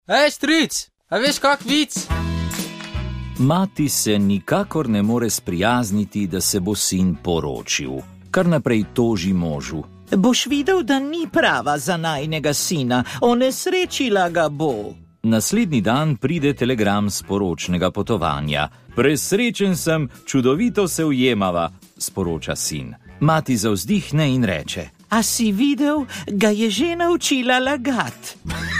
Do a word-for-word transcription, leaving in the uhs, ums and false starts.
Ej, stric, a veš kak vic? Mati se nikakor ne more sprijazniti, da se bo sin poročil. Kar naprej toži možu. Boš videl, da ni prava za najnega sina, onesrečila ga bo. Naslednji dan pride telegram z poročnega potovanja. Presrečen sem, čudovito se ujemava, sporoča sin. Mati zavzdihne in reče: A si videl, ga je že naučila lagat.